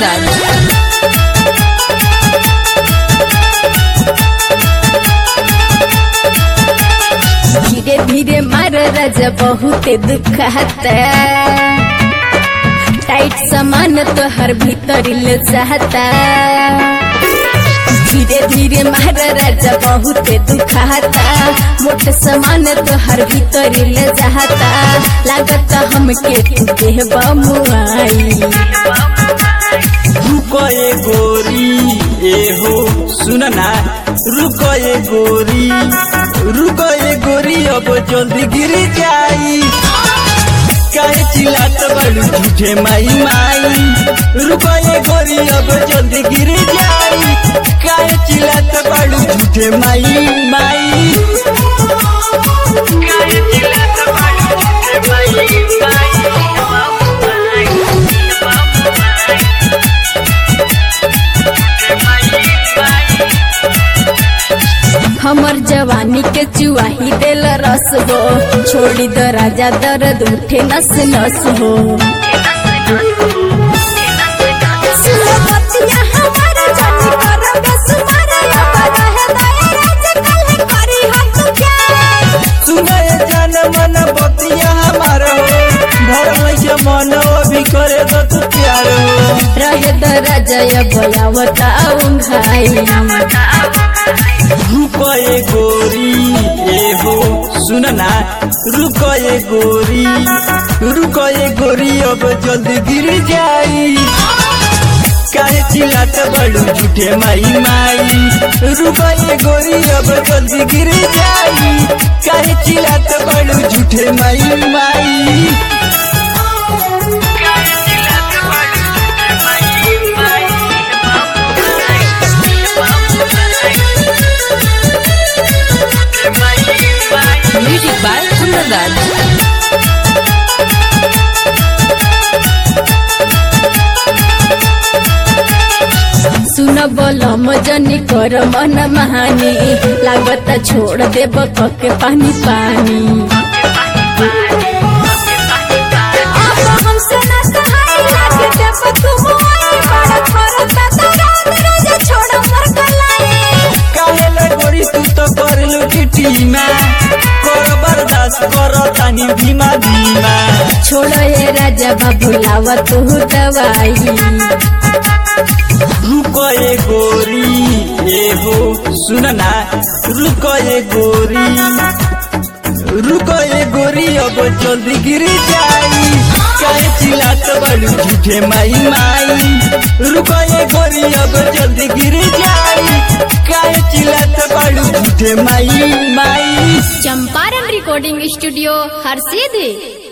सुंदरदास। धीरे धीरे मार राजा बहुत दुखाता, टाइट सामान तो हर भीतर ले जाता। धीरे धीरे मार राजा बहुत दुखाता, मोट सामान तो हर भीतर ले जाता। लागत हमके तू देहबा मुआई। रुको ये गोरी ए हो सुनना, रुको ये गोरी, रुको ये गोरी अब जल्दी गिर जाई। काहे चिल्लात बड़ू झूठे माई माई, रुको ये गोरी अब जल्दी गिर जाई। काहे चिल्लात बड़ू झूठे माई माई, काहे चिल्लात बड़ू झूठे माई माई। हमर जवानी के चुआही देल रस हो, छोड़ी द राजा दर्द उठे नस नस हो। सुनाए जान मन बतिया हमारा हो, भर के मन भी करे तो तू प्यार हो। रहे द राजा बयावता उंघाई। रुको ये गोरी ए हो सुनना, रुको ये गोरी, रुको ये गोरी अब जल्दी गिर जाई। काहे चिल्लात बड़ू झूठे माई माई, रुको ये गोरी अब जल्दी गिर जाई। काहे चिल्लात बड़ू झूठे माई माई। Music by Sundardas. सुन बोलम जनी कर मन महानी, लागत छोड़ देब के पानी पानी। काहे गोरी तू तो कर लू टीमा, कर बर्दाश्त कर तानी धीमा धीमा। छोड़ ये राजा बाबू लावा तू दवाई। रुको ये गोरी ए हो सुनना, रुको ये गोरी, रुको ये गोरी अब जल्दी गिर जाई। काहे चिल्लात बड़ू झूठे माई माई, रुको ये गोरी अब जल्दी गिर जाई। काहे चिल्लात बड़ू झूठे माई माई। चंपारण रिकॉर्डिंग स्टूडियो हर सीधी।